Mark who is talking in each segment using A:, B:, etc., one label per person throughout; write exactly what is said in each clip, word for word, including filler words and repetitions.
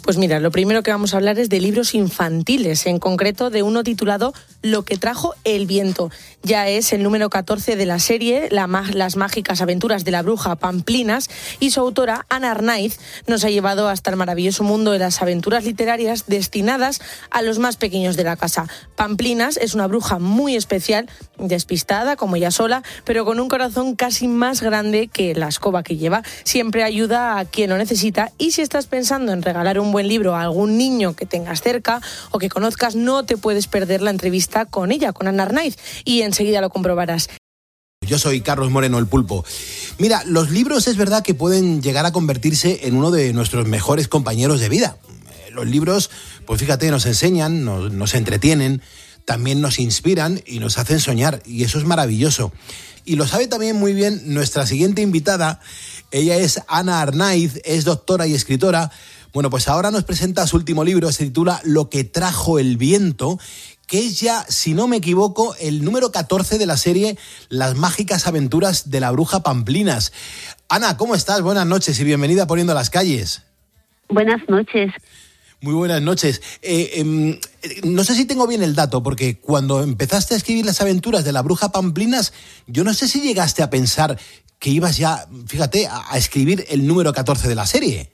A: Pues mira, lo primero que vamos a hablar es de libros infantiles, en concreto de uno titulado Lo que trajo el viento. Ya es el número catorce de la serie, la, Las mágicas aventuras de la bruja Pamplinas, y su autora, Ana Arnaiz, nos ha llevado hasta el maravilloso mundo de las aventuras literarias destinadas a los más pequeños de la casa. Pamplinas es una bruja muy especial, despistada como ella sola, pero con un corazón casi más grande que la escoba que lleva. Siempre ayuda a quien lo necesita, y si estás pensando en regalar un buen libro a algún niño que tengas cerca o que conozcas, no te puedes perder la entrevista con ella, con Ana Arnaiz, y enseguida lo comprobarás.
B: Yo soy Carlos Moreno, el Pulpo. Mira, los libros es verdad que pueden llegar a convertirse en uno de nuestros mejores compañeros de vida. Los libros, pues fíjate, nos enseñan, nos, nos entretienen, también nos inspiran y nos hacen soñar, y eso es maravilloso. Y lo sabe también muy bien nuestra siguiente invitada. Ella es Ana Arnaiz, es doctora y escritora. Bueno, pues ahora nos presenta su último libro, se titula Lo que trajo el viento, que es ya, si no me equivoco, el número catorce de la serie Las mágicas aventuras de la bruja Pamplinas. Ana, ¿cómo estás? Buenas noches y bienvenida a Poniendo las Calles.
C: Buenas noches.
B: Muy buenas noches. Eh, eh, no sé si tengo bien el dato, porque cuando empezaste a escribir las aventuras de la bruja Pamplinas, yo no sé si llegaste a pensar que ibas ya, fíjate, a, a escribir el número catorce de la serie.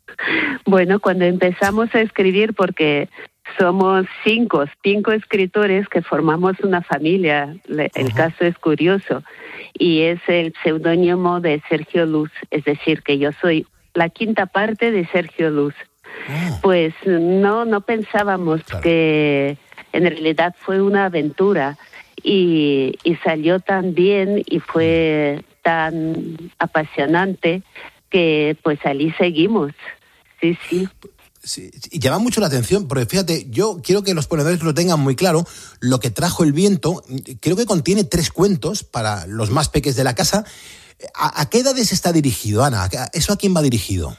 C: Bueno, cuando empezamos a escribir, porque somos cinco, cinco escritores que formamos una familia, el uh-huh. caso es curioso, y es el seudónimo de Sergio Luz, es decir, que yo soy la quinta parte de Sergio Luz. Oh. Pues no, no pensábamos claro. que en realidad fue una aventura y, y salió tan bien y fue tan apasionante que pues allí seguimos. Sí, sí.
B: Sí, y llama mucho la atención, porque fíjate, yo quiero que los ponedores lo tengan muy claro. Lo que trajo el viento, creo que contiene tres cuentos para los más peques de la casa. ¿A, a qué edades está dirigido, Ana? ¿Eso a quién va dirigido?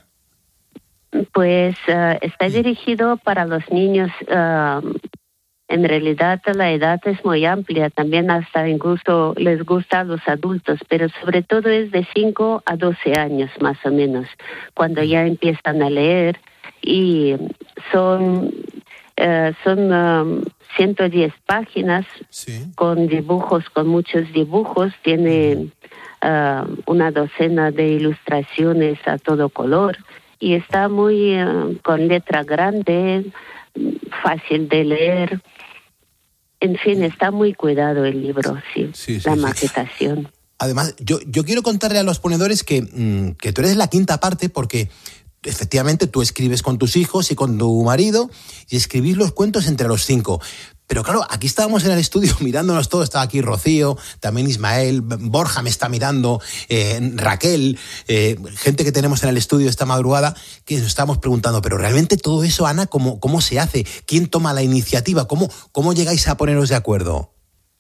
C: Pues uh, está dirigido para los niños. Uh, en realidad la edad es muy amplia, también hasta incluso les gusta a los adultos, pero sobre todo es de cinco a doce años más o menos, cuando ya empiezan a leer, y son, uh, son um, ciento diez páginas sí. con dibujos, con muchos dibujos, tiene uh, una docena de ilustraciones a todo color. Y está muy uh, con letra grande, fácil de leer. En fin, está muy cuidado el libro, sí, sí, sí la sí, maquetación. Sí.
B: Además, yo, yo quiero contarle a los ponedores que, mmm, que tú eres la quinta parte, porque efectivamente tú escribes con tus hijos y con tu marido, y escribís los cuentos entre los cinco. Pero claro, aquí estábamos en el estudio mirándonos todos, estaba aquí Rocío, también Ismael, Borja me está mirando, eh, Raquel, eh, gente que tenemos en el estudio esta madrugada, que nos estamos preguntando, pero realmente todo eso, Ana, ¿cómo, cómo se hace? ¿Quién toma la iniciativa? ¿Cómo, cómo llegáis a poneros de acuerdo?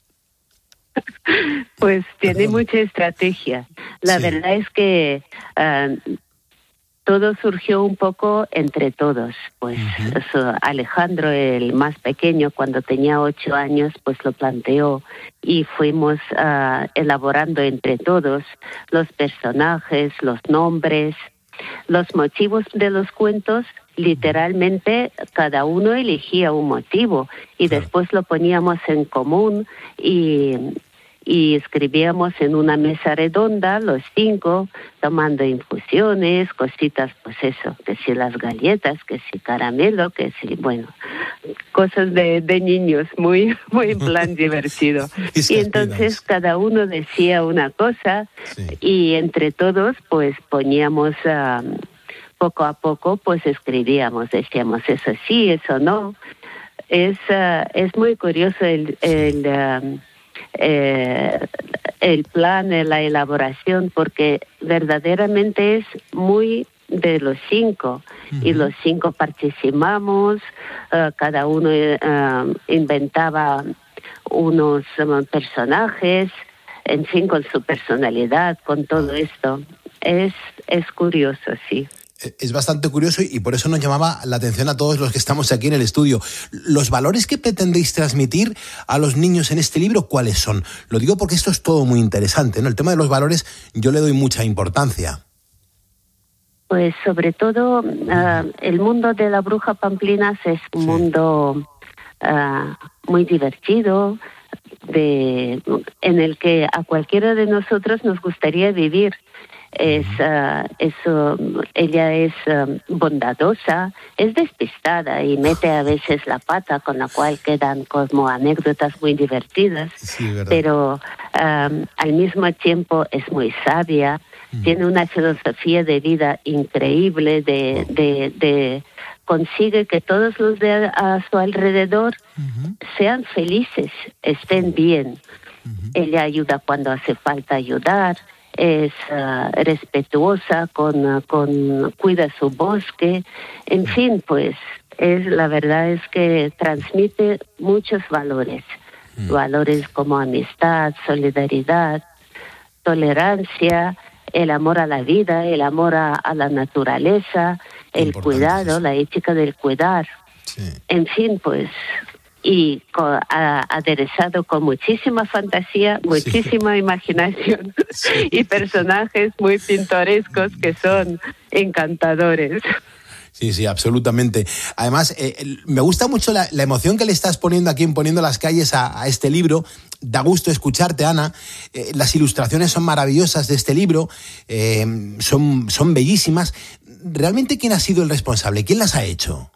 C: Pues tiene Perdón. mucha estrategia. La sí. verdad es que Uh, todo surgió un poco entre todos. Pues uh-huh. eso, Alejandro, el más pequeño, cuando tenía ocho años, pues lo planteó y fuimos uh, elaborando entre todos los personajes, los nombres, los motivos de los cuentos. Literalmente cada uno elegía un motivo y claro. después lo poníamos en común y... y escribíamos en una mesa redonda, los cinco, tomando infusiones, cositas, pues eso, que si las galletas, que si caramelo, que si, bueno, cosas de, de niños, muy, muy en plan divertido. Y entonces cada uno decía una cosa sí. y entre todos, pues poníamos, um, poco a poco, pues escribíamos, decíamos eso sí, eso no. Es, uh, es muy curioso el... el um, Eh, el plan, la elaboración, porque verdaderamente es muy de los cinco uh-huh. y los cinco participamos, uh, cada uno uh, inventaba unos um, personajes, en fin, con su personalidad, con todo esto. Es, es curioso, sí.
B: Es bastante curioso y por eso nos llamaba la atención a todos los que estamos aquí en el estudio. ¿Los valores que pretendéis transmitir a los niños en este libro, cuáles son? Lo digo porque esto es todo muy interesante, ¿no? El tema de los valores yo le doy mucha importancia.
C: Pues sobre todo uh, el mundo de la bruja Pamplinas es un sí. mundo uh, muy divertido, de, en el que a cualquiera de nosotros nos gustaría vivir. Es, uh, es uh, ella es uh, bondadosa, es despistada y mete a veces la pata, con la cual quedan como anécdotas muy divertidas, sí, pero um, al mismo tiempo es muy sabia, mm. tiene una filosofía de vida increíble, de, oh. de, de consigue que todos los de a su alrededor uh-huh. sean felices, estén bien. Uh-huh. Ella ayuda cuando hace falta ayudar. Es uh, respetuosa, con, uh, con cuida su bosque, en fin, pues es la verdad es que transmite muchos valores, mm. valores como amistad, solidaridad, tolerancia, el amor a la vida, el amor a, a la naturaleza, el cuidado, eso. La ética del cuidar, sí. en fin, pues. Y con, a, aderezado con muchísima fantasía, muchísima sí. imaginación sí. y personajes muy pintorescos que son encantadores.
B: Sí, sí, absolutamente. Además, eh, me gusta mucho la, la emoción que le estás poniendo aquí en Poniendo las calles a, a este libro. Da gusto escucharte, Ana. Eh, las ilustraciones son maravillosas de este libro, eh, son, son bellísimas. ¿Realmente quién ha sido el responsable? ¿Quién las ha hecho?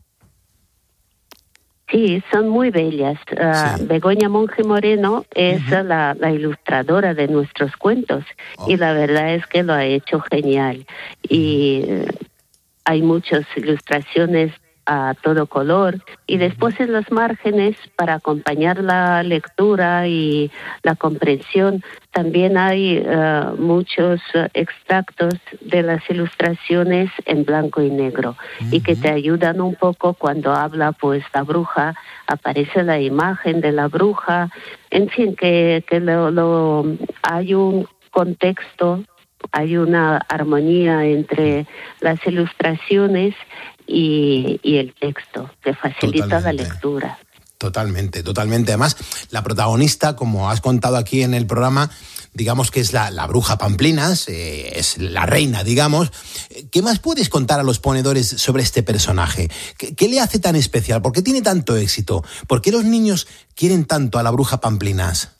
C: Sí, son muy bellas. Uh, sí. Begoña Monge Moreno es uh-huh. la, la ilustradora de nuestros cuentos oh. y la verdad es que lo ha hecho genial. Y uh, hay muchas ilustraciones a todo color y después en los márgenes, para acompañar la lectura y la comprensión, también hay uh, muchos uh, extractos de las ilustraciones en blanco y negro uh-huh. y que te ayudan un poco cuando habla pues la bruja, aparece la imagen de la bruja, en fin, que, que lo, lo, hay un contexto, hay una armonía entre las ilustraciones y, y el texto, que facilita Totalmente. La lectura.
B: Totalmente, totalmente. Además, la protagonista, como has contado aquí en el programa, digamos que es la, la bruja Pamplinas, eh, es la reina, digamos. ¿Qué más puedes contar a los ponedores sobre este personaje? ¿Qué, qué le hace tan especial? ¿Por qué tiene tanto éxito? ¿Por qué los niños quieren tanto a la bruja Pamplinas?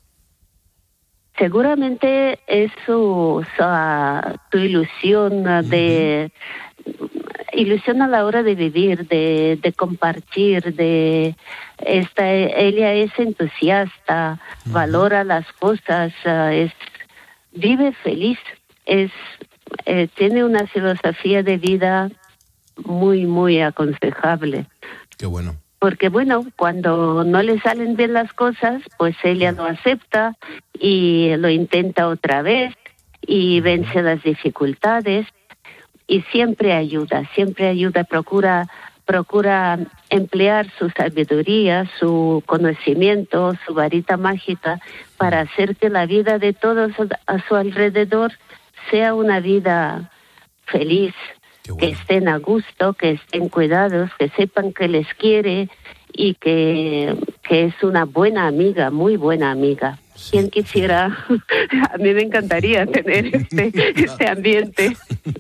C: Seguramente es su, su, su ilusión de... Uh-huh. ilusión a la hora de vivir, de, de compartir, de esta, ella es entusiasta, uh-huh. valora las cosas, uh, es vive feliz, es eh, tiene una filosofía de vida muy muy aconsejable.
B: Qué bueno.
C: Porque bueno, cuando no le salen bien las cosas, pues ella lo acepta y lo intenta otra vez y vence las dificultades. Y siempre ayuda, siempre ayuda, procura, procura emplear su sabiduría, su conocimiento, su varita mágica para hacer que la vida de todos a su alrededor sea una vida feliz, bueno. que estén a gusto, que estén cuidados, que sepan que les quiere y que, que es una buena amiga, muy buena amiga. Sí, ¿Quién quisiera? Sí. A mí me encantaría tener este, este ambiente.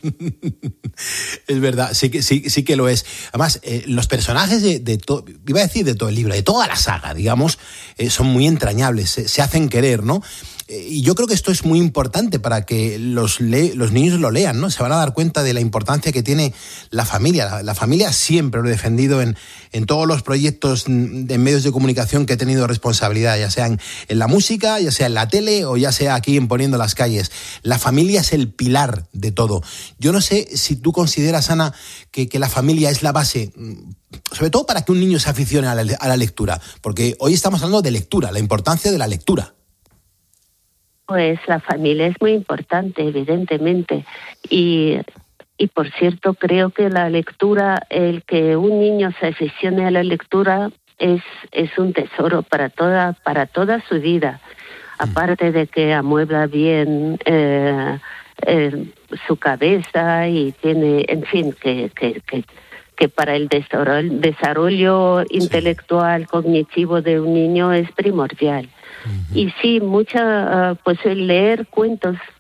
B: Es verdad, sí que, sí, sí que lo es. Además, eh, los personajes de, de todo, iba a decir de todo el libro, de toda la saga, digamos, eh, son muy entrañables, se, se hacen querer, ¿no? Eh, y yo creo que esto es muy importante para que los, le, los niños lo lean, ¿no? Se van a dar cuenta de la importancia que tiene la familia. La, la familia siempre lo he defendido en, en todos los proyectos de medios de comunicación que he tenido responsabilidad, ya sea en, en la música, ya sea en la tele o ya sea aquí en Poniendo las calles. La familia es el pilar de todo. Yo no sé si tú consideras, Ana, que, que la familia es la base, sobre todo para que un niño se aficione a la, a la lectura, porque hoy estamos hablando de lectura, la importancia de la lectura.
C: Pues la familia es muy importante, evidentemente, y, y por cierto creo que la lectura, el que un niño se aficione a la lectura es, es un tesoro para toda, para toda su vida, aparte de que amuebla bien eh, eh, su cabeza y tiene, en fin, que, que, que, que para el desarrollo, desarrollo intelectual, sí. cognitivo de un niño es primordial. Uh-huh. Y sí, mucha, uh, pues el leer cuentos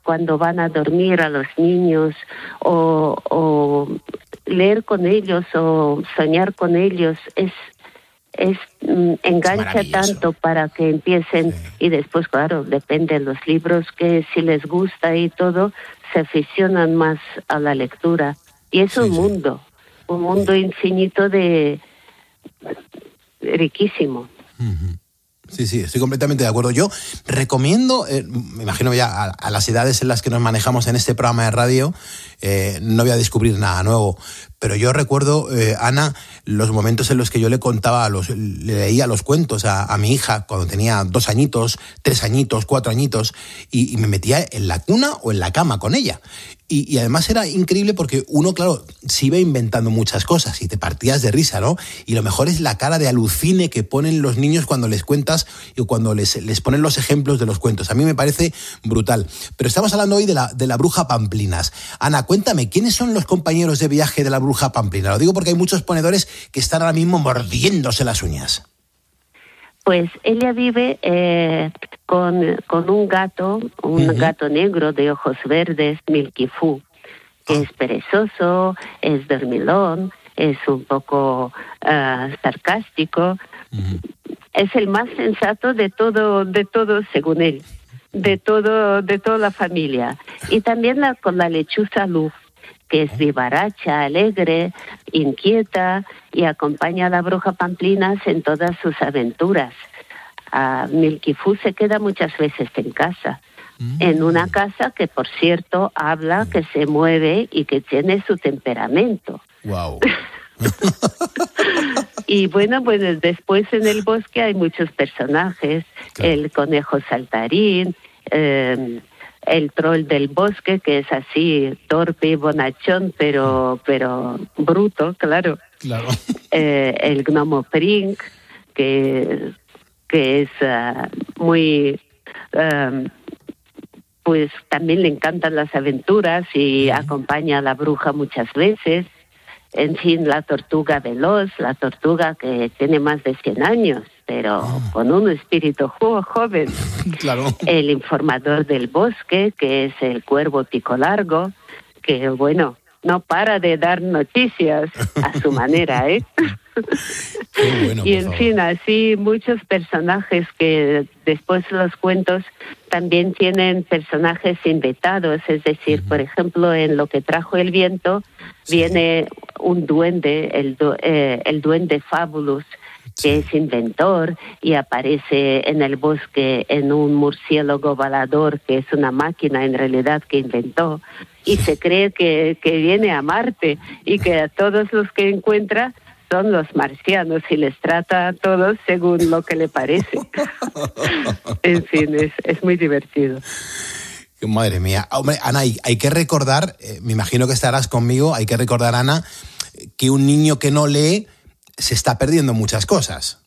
C: cuando van a dormir a los niños, o, o leer con ellos o soñar con ellos, es es mm, engancha
B: es
C: tanto para que empiecen, sí. Y después, claro, depende de los libros que si les gusta y todo, se aficionan más a la lectura. Y es sí, un sí. mundo, un mundo infinito de riquísimo.
B: Uh-huh. Sí, sí, estoy completamente de acuerdo. Yo recomiendo, eh, me imagino ya a, a las edades en las que nos manejamos en este programa de radio, eh, no voy a descubrir nada nuevo, pero yo recuerdo, eh, Ana, los momentos en los que yo le contaba, los, le leía los cuentos a, a mi hija cuando tenía dos añitos, tres añitos, cuatro añitos, y, y me metía en la cuna o en la cama con ella. Y, y además era increíble porque uno, claro, se iba inventando muchas cosas y te partías de risa, ¿no? Y lo mejor es la cara de alucine que ponen los niños cuando les cuentas y cuando les, les ponen los ejemplos de los cuentos. A mí me parece brutal. Pero estamos hablando hoy de la, de la bruja Pamplinas. Ana, cuéntame, ¿quiénes son los compañeros de viaje de la bruja Pamplina? Lo digo porque hay muchos ponedores que están ahora mismo mordiéndose las uñas.
C: Pues ella vive eh, con, con un gato, un uh-huh. gato negro de ojos verdes, Milky Fu, que oh. es perezoso, es dormilón, es un poco uh, sarcástico. Uh-huh. Es el más sensato de todo, de todo según él, de todo, de toda la familia. Y también la, con la lechuza Luz, que es vivaracha, alegre, inquieta y acompaña a la bruja Pamplinas en todas sus aventuras. Uh, Milky Fu se queda muchas veces en casa, mm. en una casa que, por cierto, habla, que se mueve y que tiene su temperamento.
B: Wow.
C: Y bueno, pues después en el bosque hay muchos personajes, claro. El conejo saltarín, eh, el troll del bosque, que es así torpe y bonachón, pero pero bruto, claro.
B: Claro.
C: Eh, el gnomo Prink, que, que es uh, muy... Um, pues también le encantan las aventuras y uh-huh. acompaña a la bruja muchas veces. En fin, la tortuga veloz, la tortuga que tiene más de cien años, pero oh. con un espíritu jo- joven.
B: Claro.
C: El informador del bosque, que es el cuervo pico largo, que, bueno, no para de dar noticias a su manera, ¿eh?
B: Qué bueno,
C: y en
B: favor.
C: fin, así muchos personajes que después los cuentos también tienen personajes inventados, es decir, uh-huh. por ejemplo, en Lo que trajo el viento sí. viene un duende, el, du- eh, el duende Fabulous, que sí. es inventor y aparece en el bosque en un murciélago volador, que es una máquina en realidad que inventó, y se cree que, que viene a Marte y que a todos los que encuentra son los marcianos y les trata a todos según lo que le parece. En fin, es, es muy divertido.
B: Madre mía. Hombre, Ana, hay, hay que recordar, eh, me imagino que estarás conmigo, hay que recordar, Ana, que un niño que no lee se está perdiendo muchas cosas.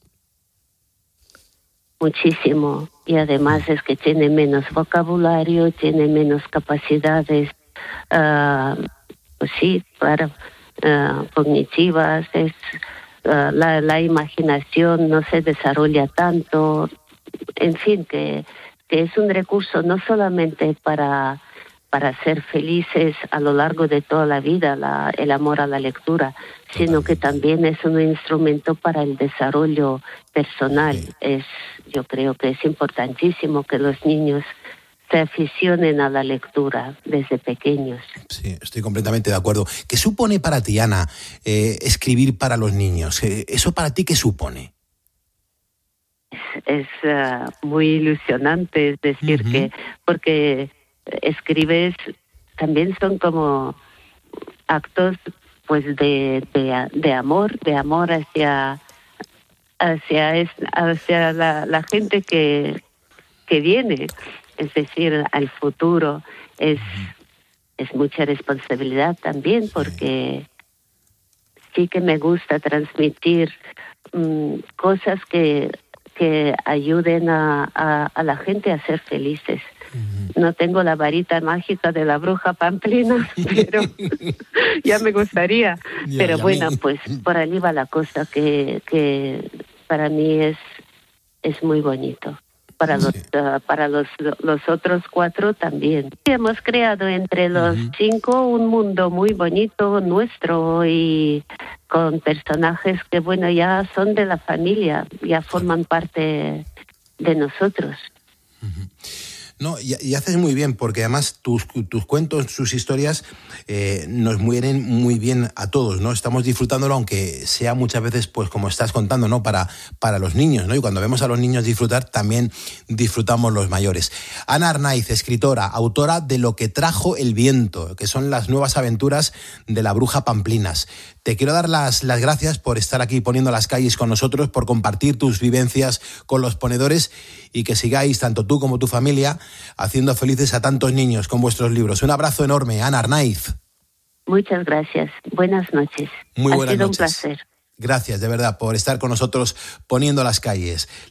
C: Muchísimo. Y además es que tiene menos vocabulario, tiene menos capacidades, uh, pues sí, para... Uh, cognitivas, es uh, la, la imaginación no se desarrolla tanto, en fin, que, que es un recurso no solamente para, para ser felices a lo largo de toda la vida, la, el amor a la lectura, sino que también es un instrumento para el desarrollo personal. Sí. Es, yo creo que es importantísimo que los niños se aficionen a la lectura desde pequeños.
B: Sí, estoy completamente de acuerdo. ¿Qué supone para ti, Ana, eh, escribir para los niños? ¿Eso para ti qué supone?
C: Es, es uh, muy ilusionante, es decir, uh-huh. que porque escribes, también son como actos pues de, de, de amor, de amor hacia, hacia, hacia la, la gente que, que viene. Es decir, al futuro es, es mucha responsabilidad también, porque sí que me gusta transmitir um, cosas que, que ayuden a, a, a la gente a ser felices. Uh-huh. No tengo la varita mágica de la bruja Pamplina, pero ya me gustaría. Ya, pero ya bueno, me... pues por ahí va la cosa, que, que para mí es, es muy bonito. Para los
B: Sí.
C: uh, para los, los otros cuatro también. Hemos creado entre los uh-huh. cinco un mundo muy bonito nuestro y con personajes que, bueno, ya son de la familia, ya forman parte de nosotros.
B: Uh-huh. No, y, y haces muy bien, porque además tus, tus cuentos, sus historias eh, nos mueren muy bien a todos, ¿no? Estamos disfrutándolo, aunque sea muchas veces, pues como estás contando, ¿no? Para, para los niños, ¿no? Y cuando vemos a los niños disfrutar, también disfrutamos los mayores. Ana Arnaiz, escritora, autora de Lo que trajo el viento, que son las nuevas aventuras de la bruja Pamplinas. Te quiero dar las, las gracias por estar aquí poniendo las calles con nosotros, por compartir tus vivencias con los ponedores y que sigáis, tanto tú como tu familia, haciendo felices a tantos niños con vuestros libros. Un abrazo enorme, Ana Arnaiz.
C: Muchas gracias. Buenas noches.
B: Muy buenas
C: ha sido
B: noches.
C: Un placer.
B: Gracias, de verdad, por estar con nosotros poniendo las calles.